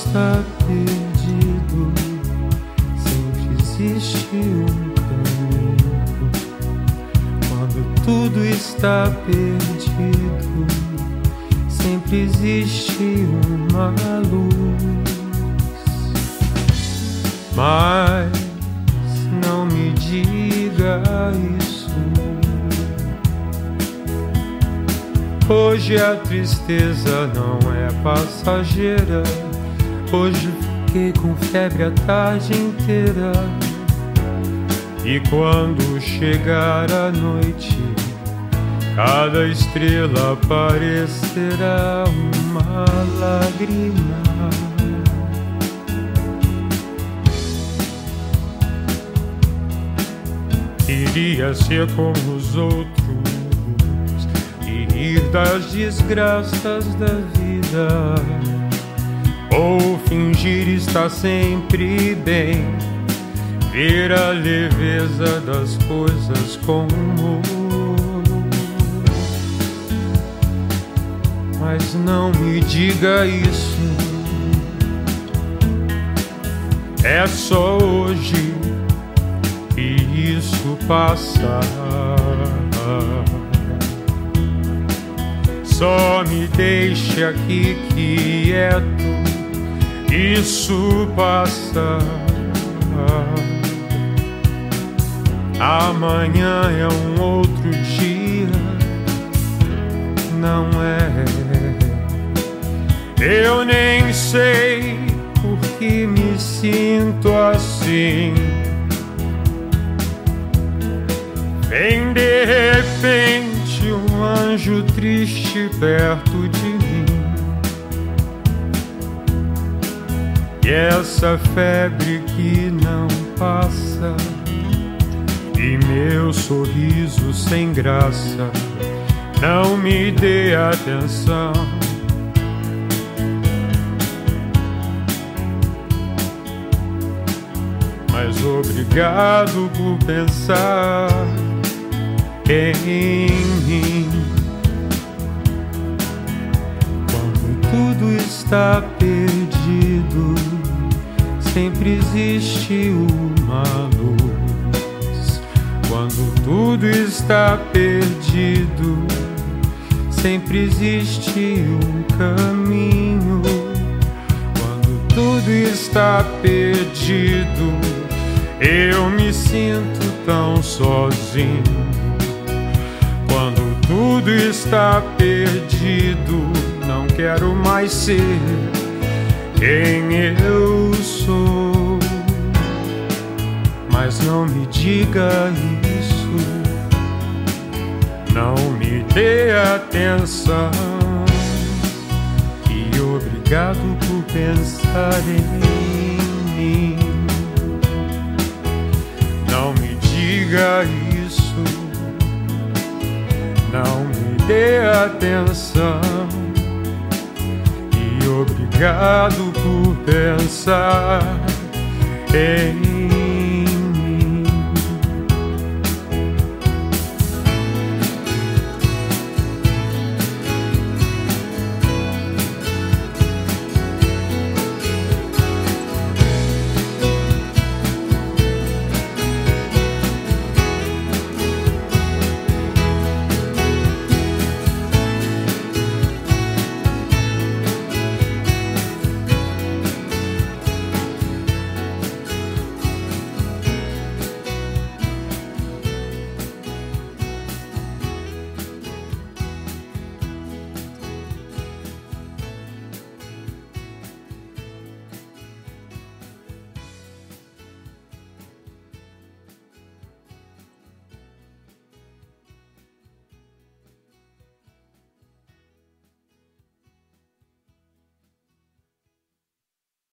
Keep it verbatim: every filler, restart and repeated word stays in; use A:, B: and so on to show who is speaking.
A: está perdido, sempre existe um caminho. Quando tudo está perdido, sempre existe uma luz. Mas não me diga isso. Hoje a tristeza não é passageira. Hoje fiquei com febre a tarde inteira. E quando chegar a noite, cada estrela parecerá uma lágrima. Queria ser como os outros e rir das desgraças da vida, ou fingir estar sempre bem, ver a leveza das coisas com humor. Mas não me diga isso, é só hoje e isso passa. Só me deixe aqui quieto, isso passa. Amanhã é um outro dia, não é? Eu nem sei por que me sinto assim. Vem de repente um anjo triste perto de mim, e essa febre que não passa, e meu sorriso sem graça, não me dê atenção. Mas obrigado por pensar em mim. Quando tudo está perdido, sempre existe uma luz. Quando tudo está perdido, sempre existe um caminho. Quando tudo está perdido, eu me sinto tão sozinho. Quando tudo está perdido, não quero mais ser quem eu sou. Mas não me diga isso, não me dê atenção. E obrigado por pensar em mim. Não me diga isso, não me dê atenção. E obrigado por pensar em